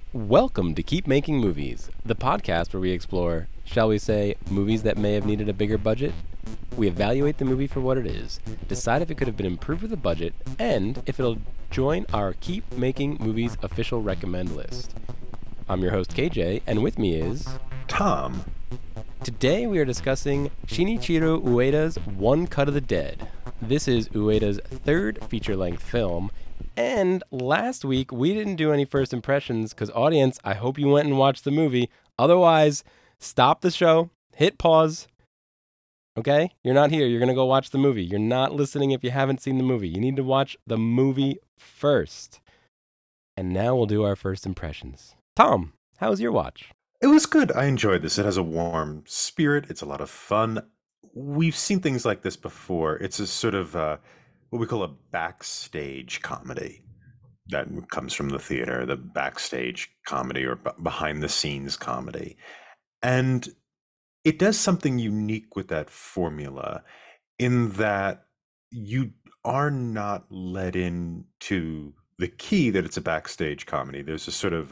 Welcome to Keep Making Movies, the podcast where we explore, shall we say, movies that may have needed a bigger budget. We evaluate the movie for what it is, decide if it could have been improved with a budget, and if it'll join our Keep Making Movies official recommend list. I'm your host KJ, and with me is Tom. Today we are discussing Shinichiro Ueda's One Cut of the Dead. This is Ueda's third feature-length film, and last week we didn't do any first impressions because, audience, I hope you went and watched the movie. Otherwise, stop the show, hit pause. Okay? You're not here. You're going to go watch the movie. You're not listening if you haven't seen the movie. You need to watch the movie first. And now we'll do our first impressions. Tom, how was your watch? It was good. I enjoyed this. It has a warm spirit. It's a lot of fun. We've seen things like this before. It's a sort of what we call a backstage comedy that comes from the theater, the backstage comedy or behind the scenes comedy. And it does something unique with that formula in that you are not led into the key that it's a backstage comedy. There's a sort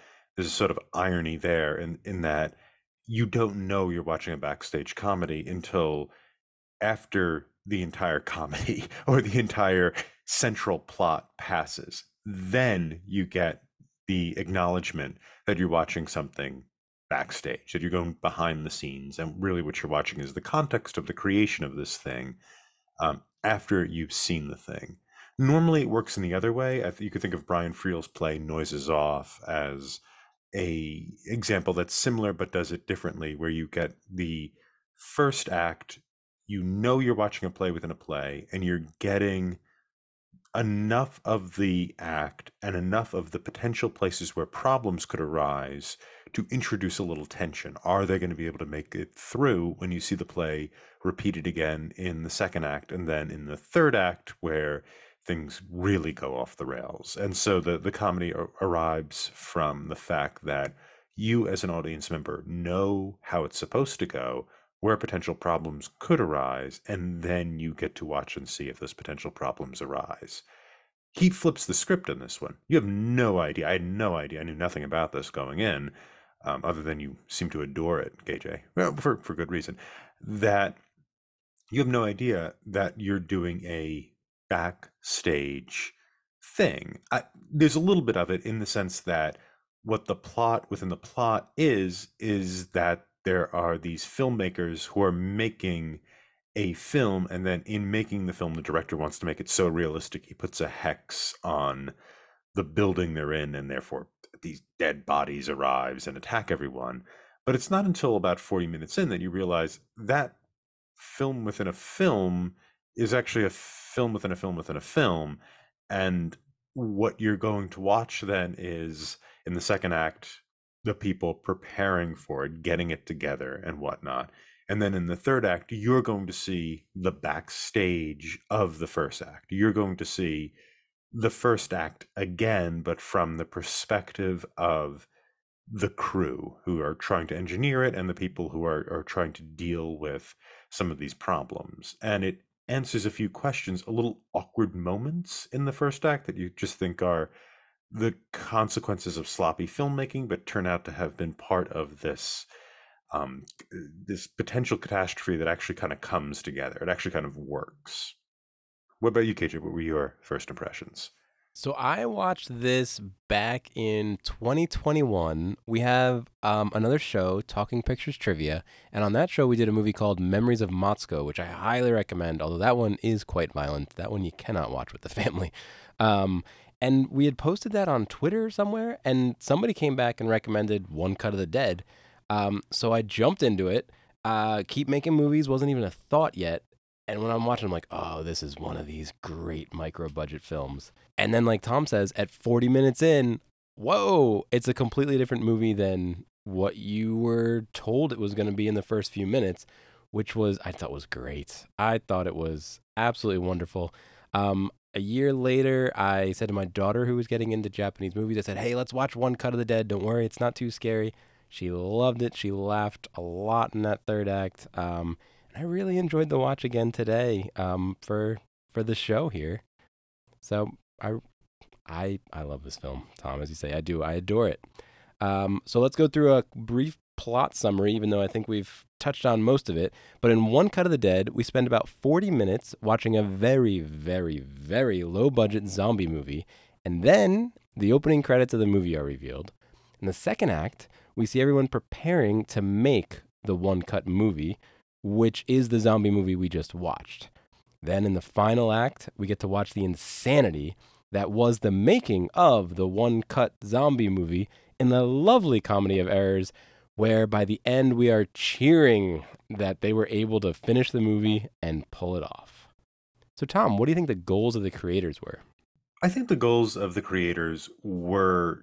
of irony there in that you don't know you're watching a backstage comedy until after the entire comedy or the entire central plot passes. Then you get the acknowledgement that you're watching something backstage, that you're going behind the scenes, and really what you're watching is the context of the creation of this thing after you've seen the thing. Normally it works in the other way. You could think of Brian Friel's play Noises Off as a example that's similar but does it differently, where you get the first act, you know you're watching a play within a play, and you're getting enough of the act and enough of the potential places where problems could arise to introduce a little tension. Are they going to be able to make it through when you see the play repeated again in the second act and then in the third act where things really go off the rails? And so the comedy arrives from the fact that you as an audience member know how it's supposed to go, where potential problems could arise, and then you get to watch and see if those potential problems arise. He flips the script in this one. You have no idea. I had no idea. I knew nothing about this going in, other than you seem to adore it, KJ, well, for good reason, that you have no idea that you're doing a backstage thing. There's a little bit of it in the sense that what the plot within the plot is that there are these filmmakers who are making a film, and then in making the film, the director wants to make it so realistic he puts a hex on the building they're in, and therefore these dead bodies arrives and attack everyone. But it's not until about 40 minutes in that you realize that film within a film is actually a film within a film within a film. And what you're going to watch then is, in the second act, the people preparing for it, getting it together and whatnot. And then in the third act, you're going to see the backstage of the first act. You're going to see the first act again, but from the perspective of the crew who are trying to engineer it and the people who are trying to deal with some of these problems. And it answers a few questions, a little awkward moments in the first act that you just think are the consequences of sloppy filmmaking, but turn out to have been part of this this potential catastrophe that actually kind of comes together. It actually kind of works. What about you, KJ? What were your first impressions? So I watched this back in 2021. We have another show, Talking Pictures Trivia, and on that show we did a movie called Memories of Motsko, which I highly recommend, although that one is quite violent. That one you cannot watch with the family. And we had posted that on Twitter somewhere, and somebody came back and recommended One Cut of the Dead. So I jumped into it. Keep Making Movies wasn't even a thought yet. And when I'm watching, I'm like, oh, this is one of these great micro-budget films. And then, like Tom says, at 40 minutes in, whoa, it's a completely different movie than what you were told it was going to be in the first few minutes, which I thought was great. I thought it was absolutely wonderful. A year later, I said to my daughter, who was getting into Japanese movies, I said, hey, let's watch One Cut of the Dead. Don't worry, it's not too scary. She loved it. She laughed a lot in that third act. And I really enjoyed the watch again today for the show here. So I love this film, Tom, as you say. I do. I adore it. So let's go through a brief plot summary, even though I think we've touched on most of it. But in One Cut of the Dead, we spend about 40 minutes watching a very, very, very low budget zombie movie. And then the opening credits of the movie are revealed. In the second act, we see everyone preparing to make the One Cut movie, which is the zombie movie we just watched. Then in the final act, we get to watch the insanity that was the making of the One Cut zombie movie in the lovely comedy of errors, where by the end we are cheering that they were able to finish the movie and pull it off. So, Tom, what do you think the goals of the creators were? I think the goals of the creators were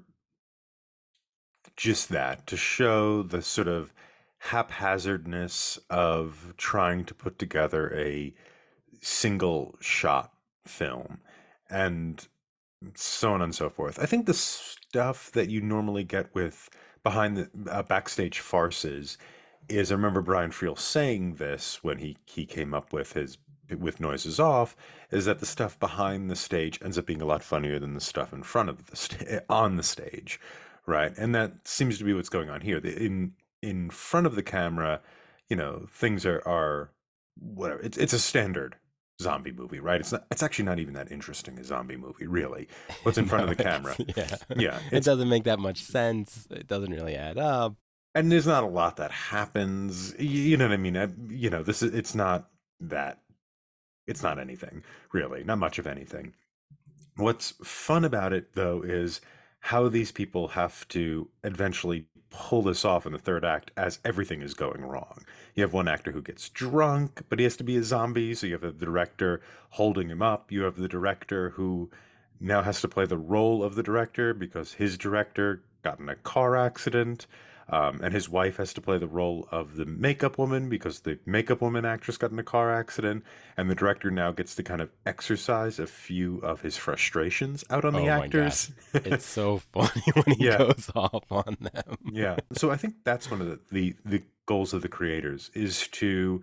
just that, to show the sort of haphazardness of trying to put together a single shot film and so on and so forth. I think the stuff that you normally get with behind the backstage farces is, I remember Brian Friel saying this when he came up with his with Noises Off, is that the stuff behind the stage ends up being a lot funnier than the stuff in front of the on the stage, right? And that seems to be what's going on here. In front of the camera, things are whatever. It's a standard zombie movie, right? It's actually not even that interesting a zombie movie, really. What's in front of the camera? Yeah. Yeah, It doesn't make that much sense. It doesn't really add up. and there's not a lot that happens. You know what I mean? It's not that. It's not anything, really. Not much of anything. What's fun about it, though, is how these people have to eventually pull this off in the third act as everything is going wrong. You have one actor who gets drunk, but he has to be a zombie, so you have the director holding him up. You have the director who now has to play the role of the director because his director got in a car accident. And his wife has to play the role of the makeup woman because the makeup woman actress got in a car accident. And the director now gets to kind of exercise a few of his frustrations out on the Oh my God. actors. It's so funny when he Yeah. goes off on them. Yeah. So I think that's one of the goals of the creators, is to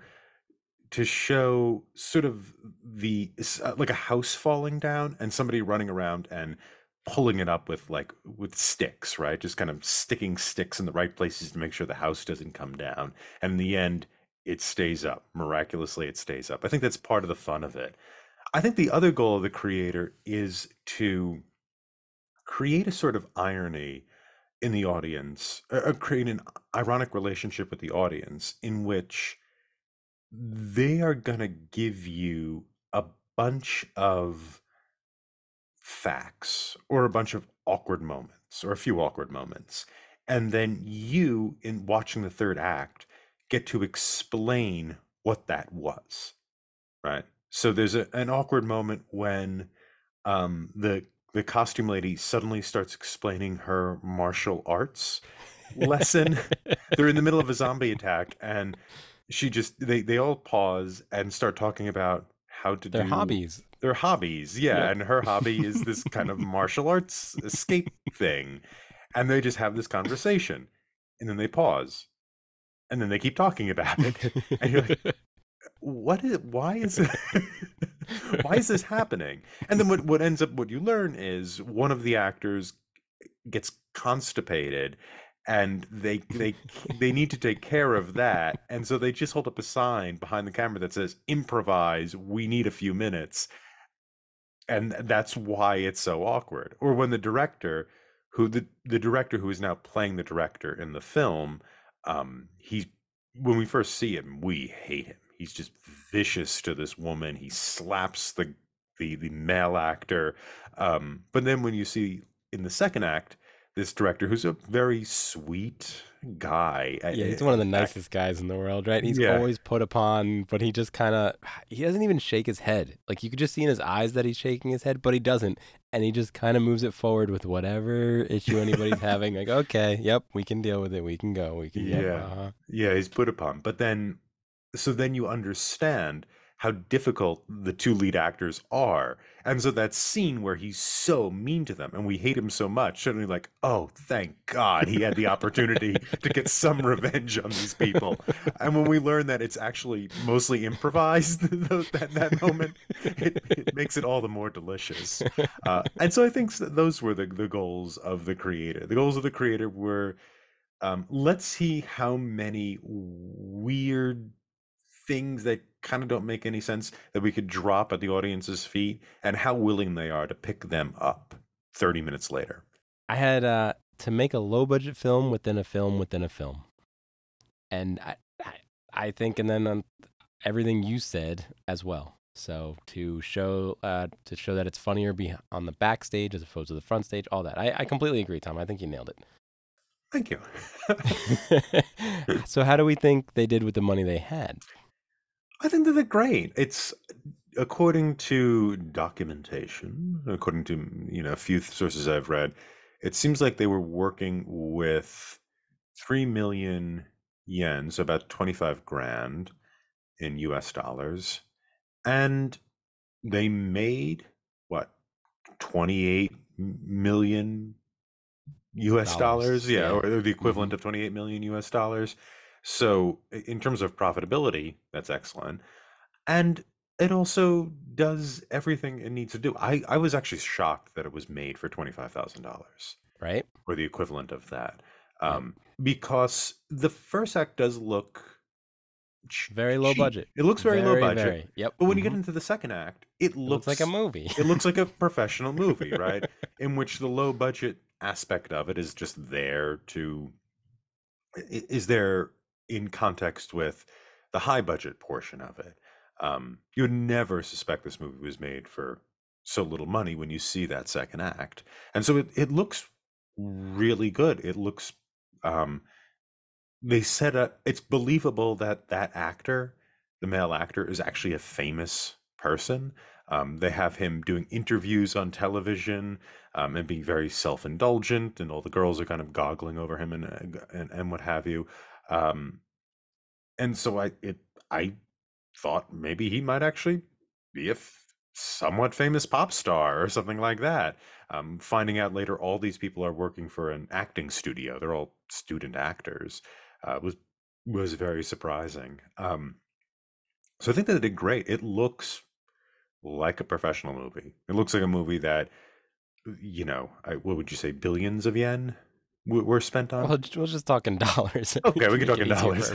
show sort of like a house falling down and somebody running around and pulling it up with sticks, right? Just kind of sticking sticks in the right places to make sure the house doesn't come down. And in the end, it stays up. Miraculously, it stays up. I think that's part of the fun of it. I think the other goal of the creator is to create a sort of irony in the audience, create an ironic relationship with the audience in which they are going to give you a bunch of facts or a bunch of awkward moments or a few awkward moments. And then you, in watching the third act, get to explain what that was, right? So there's an awkward moment when the costume lady suddenly starts explaining her martial arts lesson. They're in the middle of a zombie attack, and they all pause and start talking about how to Their do hobbies. their hobbies. Yeah, Yeah. and her hobby is this kind of martial arts escape thing. And they just have this conversation. And then they pause. And then they keep talking about it. And you're like, why is why is this happening? And then what you learn is one of the actors gets constipated and they need to take care of that, and so they just hold up a sign behind the camera that says improvise, we need a few minutes. And that's why it's so awkward. Or when the director the director who is now playing the director in the film, he's when we first see him, we hate him. He's just vicious to this woman. He slaps the male actor. But then when you see in the second act, this director who's a very sweet guy. Yeah, he's one of the nicest guys in the world, right? He's Yeah. always put upon, but he just kind of, he doesn't even shake his head. Like you could just see in his eyes that he's shaking his head, but he doesn't. And he just kind of moves it forward with whatever issue anybody's having. Like, okay, yep, we can deal with it. We can go. We can, Yeah. Yeah, he's put upon. But then, so then you understand how difficult the two lead actors are. And so that scene where he's so mean to them and we hate him so much, suddenly like, oh, thank God he had the opportunity to get some revenge on these people. And when we learn that it's actually mostly improvised, that moment, it makes it all the more delicious. And so I think those were the goals of the creator. The goals of the creator were, let's see how many weird things that kind of don't make any sense that we could drop at the audience's feet, and how willing they are to pick them up 30 minutes later. I had to make a low budget film within a film within a film, and I think, and then on everything you said as well. So to show that it's funnier on the backstage as opposed to the front stage, all that. I completely agree, Tom. I think you nailed it. Thank you. So how do we think they did with the money they had? I think that they're great. It's according to documentation, according to a few sources I've read, it seems like they were working with 3 million yen, so about 25 grand in US dollars, and they made what, 28 million US dollars, yeah, or the equivalent of 28 million US dollars. So in terms of profitability, that's excellent. And it also does everything it needs to do. I was actually shocked that it was made for $25,000, right? Or the equivalent of that. Because the first act does look very low budget. It looks very low budget. Yep. But when you get into the second act, it looks like a movie. It looks like a professional movie, right? In which the low budget aspect of it is just there in context with the high budget portion of it. You'd never suspect this movie was made for so little money when you see that second act. And so it looks really good. It looks, they set up, it's believable that actor, the male actor, is actually a famous person. They have him doing interviews on television, and being very self-indulgent, and all the girls are kind of goggling over him and what have you. And so I thought maybe he might actually be a somewhat famous pop star or something like that. Finding out later all these people are working for an acting studio. They're all student actors. Was very surprising. So I think that they did great. It looks like a professional movie. It looks like a movie that, what would you say, billions of yen were spent on? Well, we'll just talk in dollars. Okay, we can talk in dollars.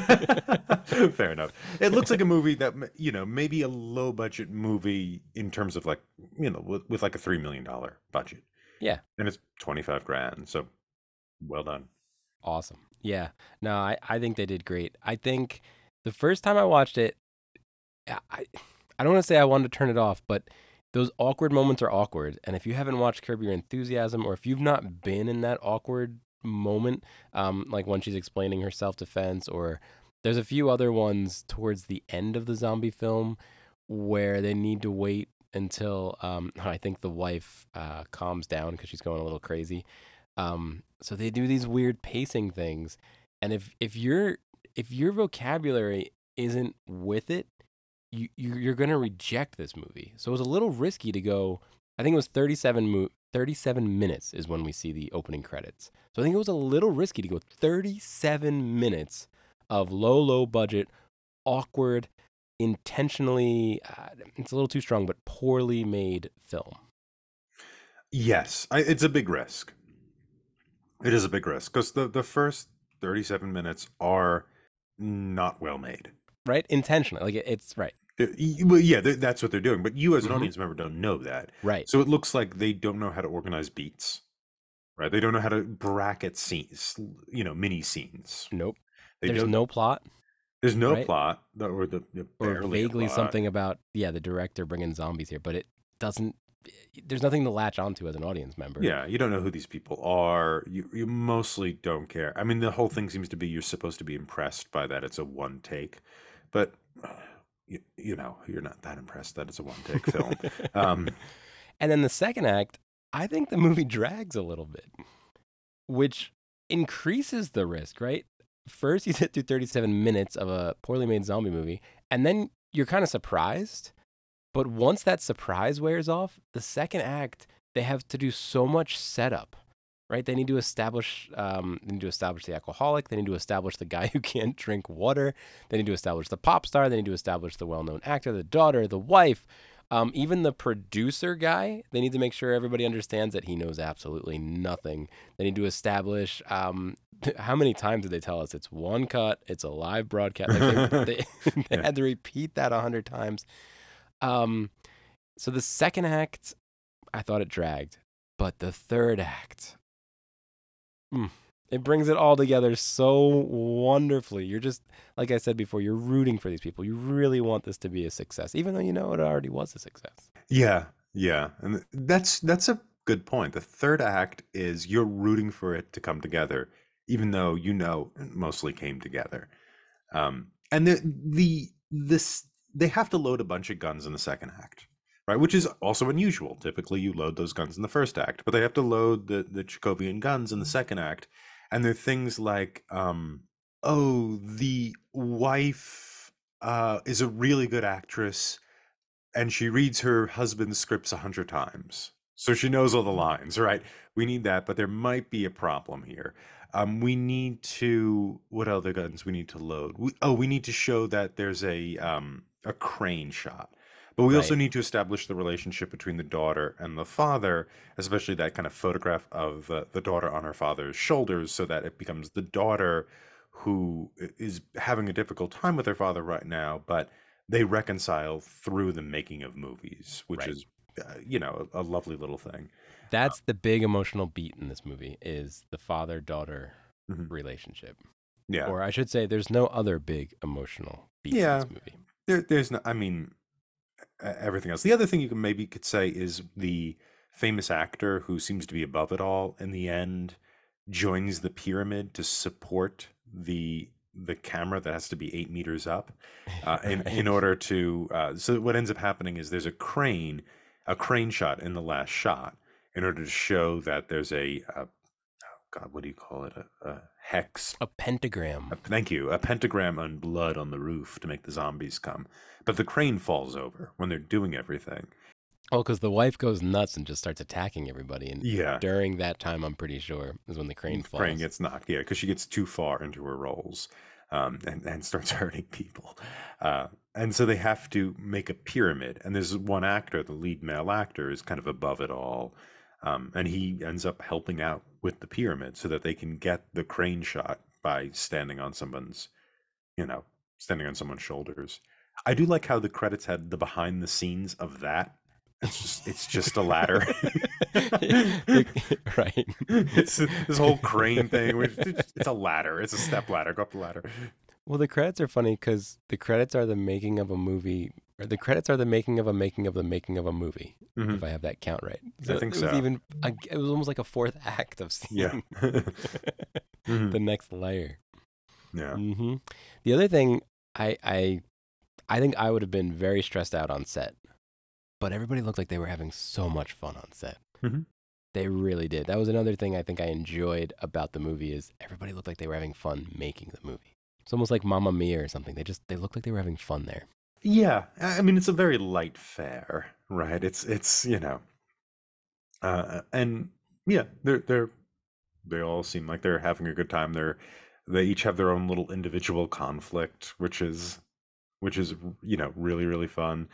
Fair enough. It looks like a movie that, maybe a low budget movie in terms of with like a $3 million budget. Yeah. And it's 25 grand. So well done. Awesome. Yeah. No, I think they did great. I think the first time I watched it, I don't want to say I wanted to turn it off, but those awkward moments are awkward. And if you haven't watched Curb Your Enthusiasm, or if you've not been in that awkward moment, like when she's explaining her self-defense, or there's a few other ones towards the end of the zombie film where they need to wait until I think the wife calms down because she's going a little crazy. So they do these weird pacing things, and if your vocabulary isn't with it, you're going to reject this movie. So it was a little risky to go. I think it was 37 minutes is when we see the opening credits. So I think it was a little risky to go 37 minutes of low budget, awkward, intentionally, it's a little too strong, but poorly made film. Yes, it's a big risk. It is a big risk because the first 37 minutes are not well made. Right? Intentionally. Like, it's right. Well, yeah, that's what they're doing. But you as an audience member don't know that. Right. So it looks like they don't know how to organize beats. Right? They don't know how to bracket scenes, mini scenes. Nope. There's no plot. There's no plot. Or vaguely something about, the director bringing zombies here. But it doesn't, there's nothing to latch onto as an audience member. Yeah, you don't know who these people are. You mostly don't care. I mean, the whole thing seems to be you're supposed to be impressed by that it's a one take. But you're not that impressed that it's a one-take film. And then the second act, I think the movie drags a little bit, which increases the risk, right? First, you sit through 37 minutes of a poorly made zombie movie, and then you're kind of surprised. But once that surprise wears off, the second act, they have to do so much setup, right? They need to establish the alcoholic. They need to establish the guy who can't drink water. They need to establish the pop star. They need to establish the well-known actor, the daughter, the wife, even the producer guy. They need to make sure everybody understands that he knows absolutely nothing. They need to establish how many times did they tell us it's one cut, it's a live broadcast. Like they had to repeat that 100 times. So the second act, I thought it dragged, but the third act, it brings it all together so wonderfully. You're just, like I said before, you're rooting for these people. You really want this to be a success, even though you know it already was a success. Yeah, yeah, and that's a good point. The third act is you're rooting for it to come together, even though you know it mostly came together. And they have to load a bunch of guns in the second act, right? Which is also unusual. Typically, you load those guns in the first act, but they have to load the Chekhovian guns in the second act. And they're things like, the wife is a really good actress, and she reads her husband's scripts 100 times, so she knows all the lines, right? We need that, but there might be a problem here. We need to, what other guns we need to load? We need to show that there's a crane shot. But we also Right. need to establish the relationship between the daughter and the father, especially that kind of photograph of the daughter on her father's shoulders, so that it becomes the daughter who is having a difficult time with her father right now, but they reconcile through the making of movies, which Right. is, a lovely little thing. That's the big emotional beat in this movie is the father-daughter Mhm. relationship. Yeah. Or I should say there's no other big emotional beats in Yeah. this movie. There's no, I mean, everything else. The other thing you could say is the famous actor who seems to be above it all in the end joins the pyramid to support the camera that has to be 8 meters up, in Right. order to. So what ends up happening is there's a crane shot in the last shot in order to show that there's oh God, what do you call it? A hex. A pentagram. Thank you. A pentagram and blood on the roof to make the zombies come. But the crane falls over when they're doing everything. Oh, because the wife goes nuts and just starts attacking everybody. And Yeah. during that time, I'm pretty sure, is when the crane The crane falls. gets knocked. Yeah, because she gets too far into her roles, and starts hurting people. And so they have to make a pyramid. And there's one actor, the lead male actor, is kind of above it all. And he ends up helping out with the pyramid so that they can get the crane shot by standing on someone's shoulders. I do like how the credits had the behind the scenes of that. It's just a ladder. Right. It's this whole crane thing. It's a ladder. It's a step ladder. Go up the ladder. Well, the credits are funny because the credits are the making of a movie, or the credits are the making of a making of the making of a movie, Mhm. if I have that count right. I think it was so. it was almost like a fourth act of seeing Yeah. Mhm. the next layer. Yeah. The other thing, I think I would have been very stressed out on set, but everybody looked like they were having so much fun on set. Mhm. They really did. That was another thing I think I enjoyed about the movie is everybody looked like they were having fun making the movie. It's almost like Mamma Mia or something. They looked like they were having fun there. Yeah. I mean, it's a very light fare, right? And yeah, they all seem like they're having a good time. They each have their own little individual conflict, which is really really fun.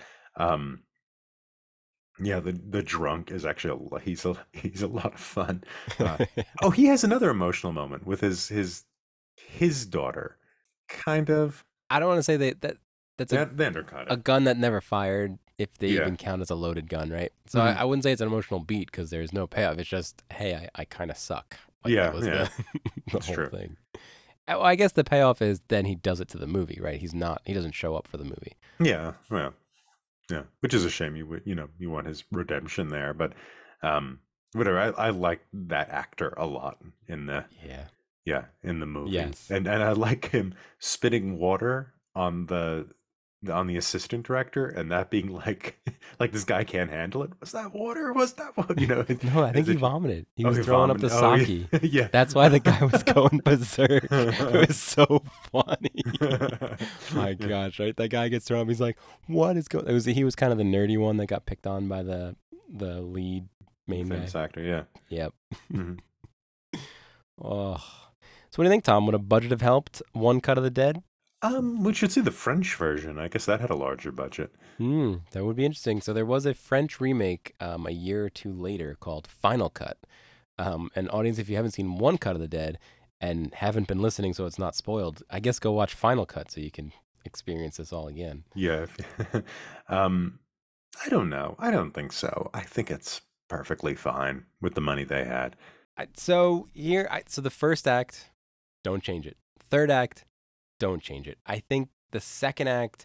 Yeah, the drunk is actually he's a lot of fun. Oh, he has another emotional moment with his daughter, kind of. I don't want to say that's They undercut a it. gun that never fired, if they Yeah. even count as a loaded gun, right? So Mhm. I wouldn't say it's an emotional beat because there's no payoff. It's just, hey, I kind of suck. Like Yeah, that was yeah, the that's whole true. thing. Well, I guess the payoff is then he does it to the movie, right? He doesn't show up for the movie. Yeah, well, yeah, which is a shame. You want his redemption there, but whatever. I like that actor a lot in the Yeah. movie, Yes. and I like him spitting water on on the assistant director, and that being like like this guy can't handle it. Was that water? Was that what? You know, No, I think as he if vomited. He oh, was he throwing up the vomited. Oh sake. yeah, That's why the guy was going berserk. It was so funny. My yeah. gosh, right? That guy gets thrown up. He's like, "What is going?" He was kind of the nerdy one that got picked on by the lead The main guy. famous actor. Yeah. Yep. hmm Oh. So what do you think, Tom? Would a budget have helped one cut of the dead? We should see the French version. I guess that had a larger budget. That would be interesting. So there was a French remake a year or two later called Final Cut. And audience, if you haven't seen one cut of the dead and haven't been listening, so it's not spoiled, I guess go watch Final Cut so you can experience this all again. Yeah. um, I don't know. I don't think so. I think it's perfectly fine with the money they had. So the first act, don't change it. Third act, don't change it. I think the second act,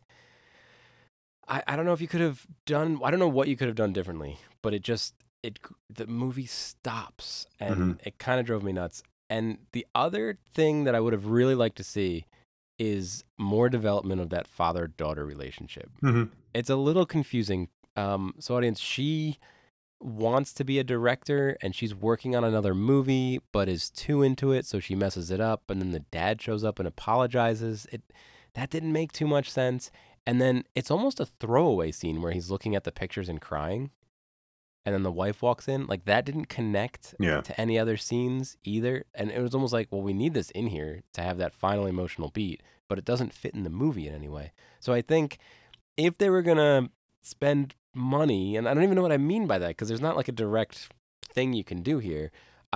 I don't know if you could have done. I don't know what you could have done differently, but the movie stops, hmm and it kind of drove me nuts. And the other thing that I would have really liked to see is more development of that father daughter relationship. hmm It's a little confusing. So audience, she wants to be a director and she's working on another movie, but is too into it, so she messes it up. And then the dad shows up and apologizes. That didn't make too much sense. And then it's almost a throwaway scene where he's looking at the pictures and crying, and then the wife walks in. Like that didn't connect Yeah. to any other scenes either. And it was almost like, well, we need this in here to have that final emotional beat, but it doesn't fit in the movie in any way. So I think if they were gonna spend money, and I don't even know what I mean by that because there's not like a direct thing you can do here.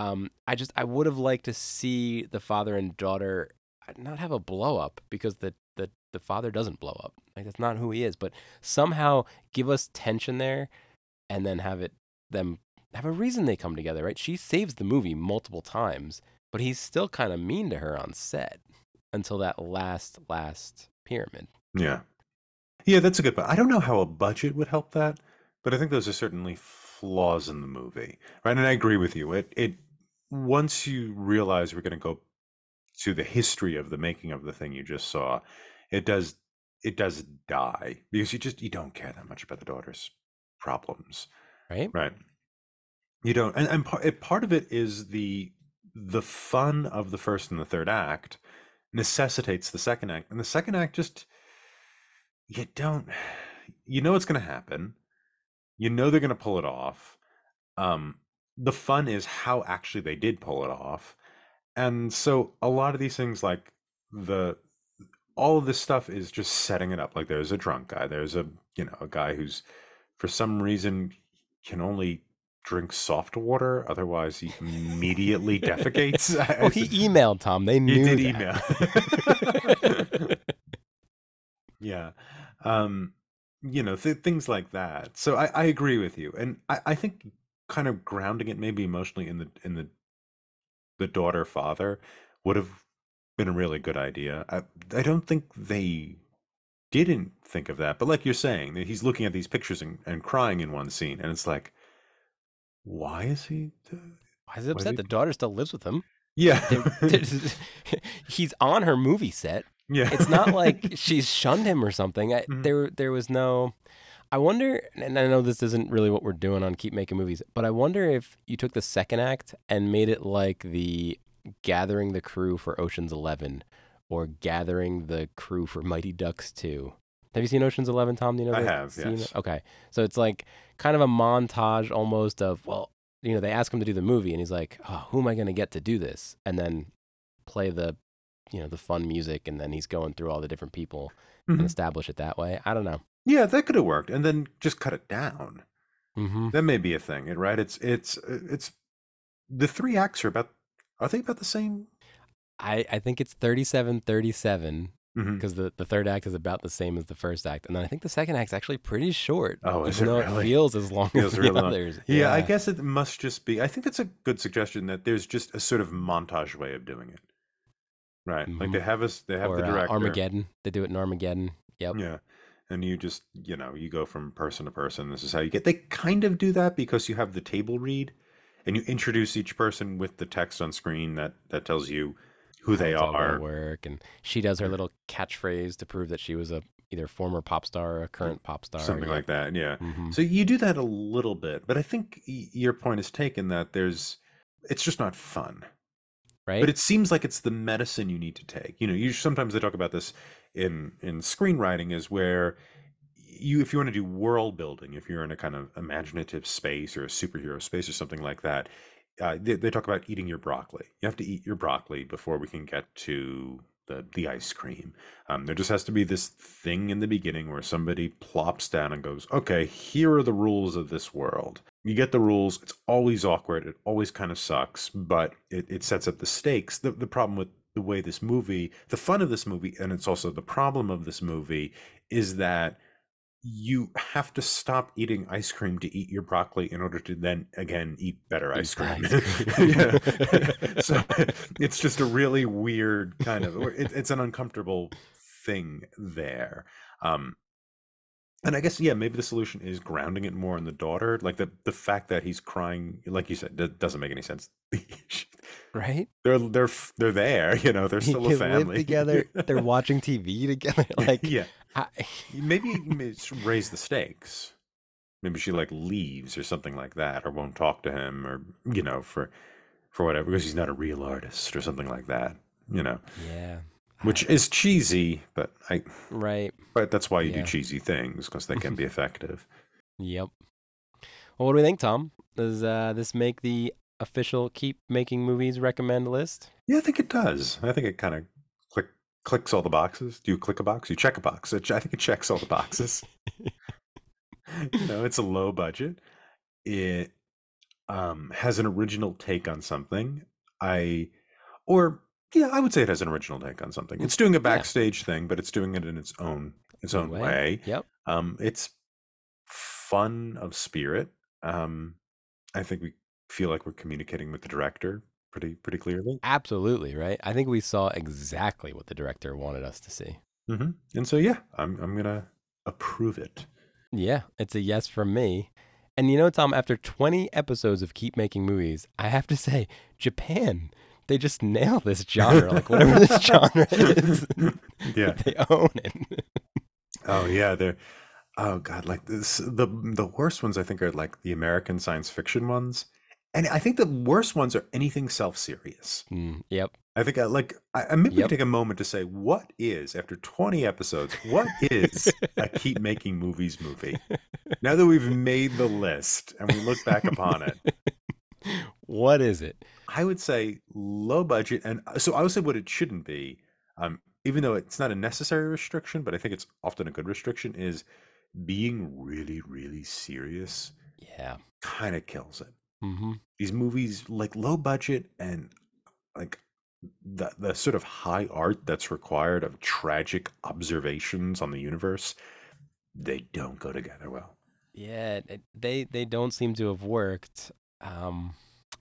I would have liked to see the father and daughter not have a blow up because the father doesn't blow up. Like that's not who he is. But somehow give us tension there, and then them have a reason they come together. Right? She saves the movie multiple times, but he's still kind of mean to her on set until that last pyramid. Yeah. Yeah, that's a good point. I don't know how a budget would help that, but I think those are certainly flaws in the movie, right? And I agree with you. It once you realize we're going to go to the history of the making of the thing you just saw, it does it does die because you don't care that much about the daughter's problems, Right? right? You don't, and part of it is the fun of the first and the third act necessitates the second act, and the second act just you don't you know it's going to happen. You know they're going to pull it off. Um, the fun is how actually they did pull it off. And so a lot of these things like the all of this stuff is just setting it up. Like there's a drunk guy, there's a guy who's for some reason can only drink soft water, otherwise he immediately defecates. Well, he emailed Tom. They He knew did email. that. Yeah. Um, things like that. So I agree with you. And I think kind of grounding it maybe emotionally in the daughter father would have been a really good idea. I don't think they didn't think of that. But like you're saying, that he's looking at these pictures and crying in one scene, and it's like, why is he Why is he what is upset? he The daughter still lives with him. Yeah. He's on her movie set. Yeah. It's not like she's shunned him or something. Mhm. There was no. I wonder, and I know this isn't really what we're doing on Keep Making Movies, but I wonder if you took the second act and made it like the gathering the crew for Ocean's 11 or gathering the crew for Mighty Ducks 2. Have you seen Ocean's 11, Tom? Do you know I that have, scene? yes. Okay. So it's like kind of a montage almost of, well, they ask him to do the movie and he's like, oh, who am I going to get to do this? And then play the fun music, and then he's going through all the different people and Mhm. establish it that way. I don't know. Yeah, that could have worked, and then just cut it down. Hmm. That may be a thing, right? It's the three acts are they about the same? I think it's 37-37 hmm because the third act is about the same as the first act. And then I think the second act's actually pretty short, Oh, is even it though it really? feels as long as Feels the really long. others. Yeah, I Yeah. guess it must just be. I think that's a good suggestion that there's just a sort of montage way of doing it, right? Like Hmm. they have the Or director, Armageddon. They do it in Armageddon. Yep. yeah, and you just you go from person to person. This is how you get. They kind of do that because you have the table read, and you introduce each person with the text on screen that tells you who How they it's all going to are. work. And she does her little catchphrase to prove that she was a either former pop star or a current pop star. Something Yep. like that, yeah. Hmm. So you do that a little bit, but I think your point is taken that it's just not fun. But Right. it seems like it's the medicine you need to take. You sometimes they talk about this in screenwriting is where if you want to do world building, if you're in a kind of imaginative space or a superhero space or something like that, they talk about eating your broccoli. You have to eat your broccoli before we can get to the ice cream. There just has to be this thing in the beginning where somebody plops down and goes, "Okay, here are the rules of this world." You get the rules. It's always awkward. It always kind of sucks, but it sets up the stakes. The problem with the way this movie, the fun of this movie, and it's also the problem of this movie, is that you have to stop eating ice cream to eat your broccoli in order to then again eat better Eat ice the cream. ice cream. Yeah. So it's just a really weird kind of it's an uncomfortable thing there. Um, and I guess yeah, maybe the solution is grounding it more in the daughter. Like the fact that he's crying, like you said, that doesn't make any sense. Right. They're there, they're They still a live family. together. They're watching TV together. Like, Yeah. I, Maybe raise the stakes. Maybe she like leaves or something like that, or won't talk to him, or for whatever, because he's not a real artist or something like that. You know, yeah. which is cheesy, Right. but that's why you do Yeah. cheesy things because they can be effective. Yep. Well, what do we think, Tom? Does this make the official Keep Making Movies recommend list? Yeah, I think it does. I think it kind of clicks all the boxes. Do you click a box? You check a box. I think it checks all the boxes. It's a low budget. It has an original take on something. I or yeah, I would say it has an original take on something. It's doing a Yeah. backstage thing, but it's doing it in its Good own way. way. Yep. It's fun of spirit. Um, I think we feel like we're communicating with the director pretty clearly. Absolutely, right? I think we saw exactly what the director wanted us to see. And so yeah, I'm gonna approve it. Yeah, it's a yes from me. And Tom, after 20 episodes of Keep Making Movies, I have to say, Japan, they just nail this genre. Like, whatever this genre is, Yeah. they own it. Oh yeah, they're oh god, like this the worst ones I think are like the American science fiction ones. And I think the worst ones are anything self-serious. Yep. I think maybe we can Yep. take a moment to say what is after 20 episodes, what is a Keep Making Movies movie? Now that we've made the list and we look back upon it, What is it? I would say low budget, and so I would say what it shouldn't be, even though it's not a necessary restriction, but I think it's often a good restriction, is being really, really serious Yeah. kind of kills it. Mm-hmm. These movies, like low budget and like the sort of high art that's required of tragic observations on the universe, they don't go together well. Yeah, they don't seem to have worked. Um,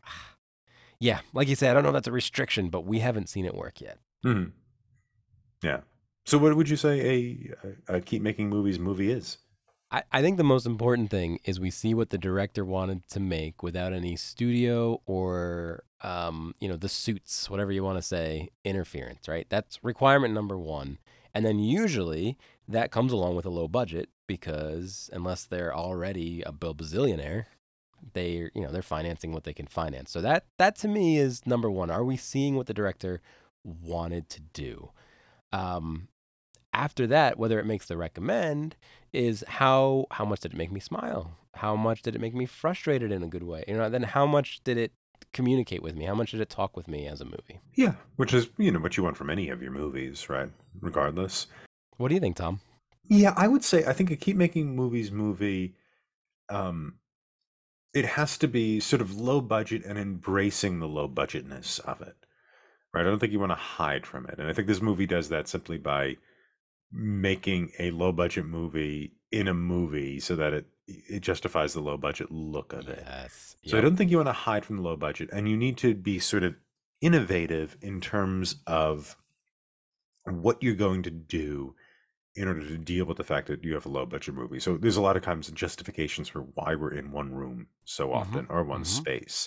yeah, like you said, I don't know if that's a restriction, but we haven't seen it work yet. Hmm. Yeah. So what would you say a Keep Making Movies movie is? I think the most important thing is we see what the director wanted to make without any studio or, the suits, whatever you want to say, interference, right? That's requirement number one. And then usually that comes along with a low budget because unless they're already a bazillionaire, they're financing what they can finance. So that to me is number one. Are we seeing what the director wanted to do? Um, After that, whether it makes the recommend is how much did it make me smile? How much did it make me frustrated in a good way? Then how much did it communicate with me? How much did it talk with me as a movie? Yeah, which is what you want from any of your movies, right? Regardless. What do you think, Tom? Yeah, I would say I think a Keep Making Movies movie, um, it has to be sort of low budget and embracing the low budgetness of it, right? I don't think you want to hide from it, and I think this movie does that simply by making a low budget movie in a movie so that it justifies the low budget look of it. Yes. So I Yep. don't think you want to hide from the low budget, and you need to be sort of innovative in terms of what you're going to do in order to deal with the fact that you have a low budget movie. So there's a lot of times justifications for why we're in one room so Mm-hmm. often or one Mm-hmm. space.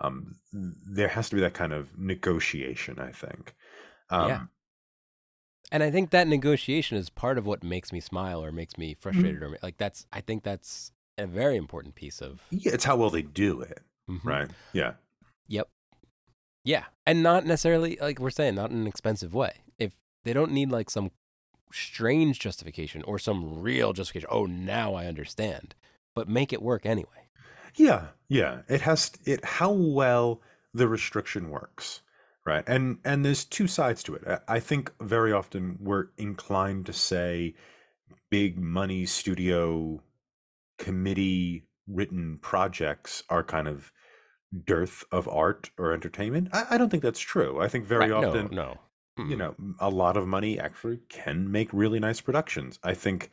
There has to be that kind of negotiation, I think. Yeah. Um, And I think that negotiation is part of what makes me smile or makes me frustrated, or like I think that's a very important piece of. Yeah, it's how well they do it, Mhm. right? Yeah. Yep. Yeah, and not necessarily like we're saying, not in an expensive way. If they don't need like some strange justification or some real justification. Oh, now I understand. But make it work anyway. Yeah, yeah. How well the restriction works, right? And there's two sides to it. I think very often we're inclined to say big money studio committee written projects are kind of dearth of art or entertainment. I don't think that's true. I think very Right. No, often, no. Mm. a lot of money actually can make really nice productions. I think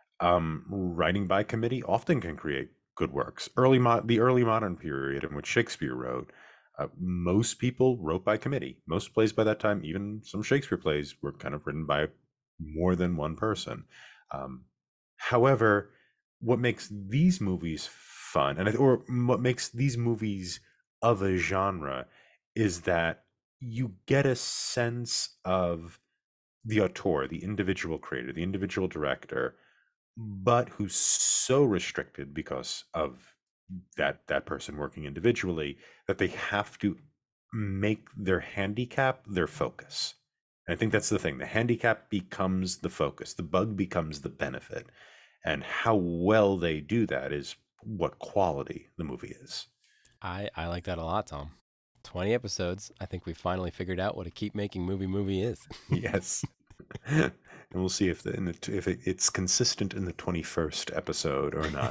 writing by committee often can create good works. The early modern period in which Shakespeare wrote, most people wrote by committee. Most plays by that time, even some Shakespeare plays, were kind of written by more than one person. Um, However, what makes these movies fun, or what makes these movies of a genre, is that you get a sense of the auteur, the individual creator, the individual director, but who's so restricted because of that person working individually that they have to make their handicap their focus. And I think that's the thing. The handicap becomes the focus. The bug becomes the benefit. And how well they do that is what quality the movie is. I like that a lot, Tom. 20 episodes. I think we finally figured out what a keep making movie is. Yes. And we'll see if it's consistent in the 21st episode or not.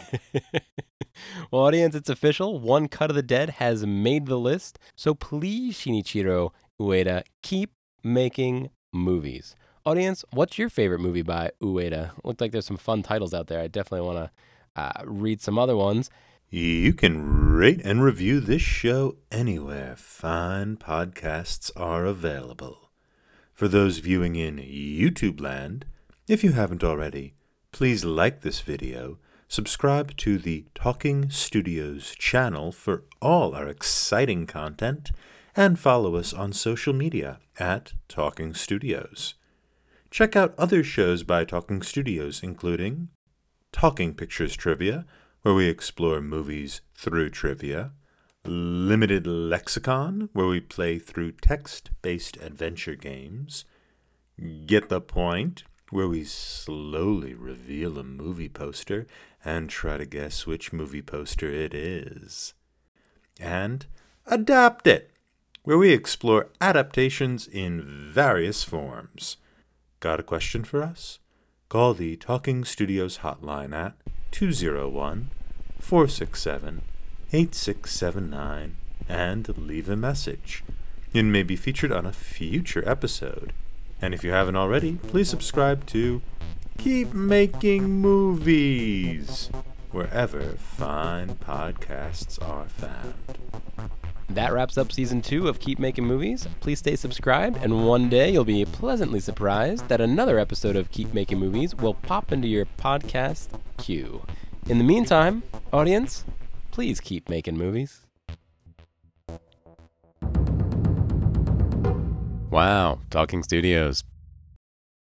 Well, audience, it's official. One Cut of the Dead has made the list. So please, Shinichiro Ueda, keep making movies. Audience, what's your favorite movie by Ueda? Looks like there's some fun titles out there. I definitely want to read some other ones. You can rate and review this show anywhere fine podcasts are available. For those viewing in YouTube land, if you haven't already, please like this video, subscribe to the Talking Studios channel for all our exciting content, and follow us on social media at Talking Studios. Check out other shows by Talking Studios, including Talking Pictures Trivia, where we explore movies through trivia, Limited Lexicon, where we play through text-based adventure games, Get the Point, where we slowly reveal a movie poster and try to guess which movie poster it is, and Adapt It, where we explore adaptations in various forms. Got a question for us? Call the Talking Studios hotline at 201-467-8679 and leave a message. It may be featured on a future episode. And if you haven't already, please subscribe to Keep Making Movies, wherever fine podcasts are found. That wraps up season 2 of Keep Making Movies. Please stay subscribed, and one day you'll be pleasantly surprised that another episode of Keep Making Movies will pop into your podcast queue. In the meantime, audience, please keep making movies. Wow, Talking Studios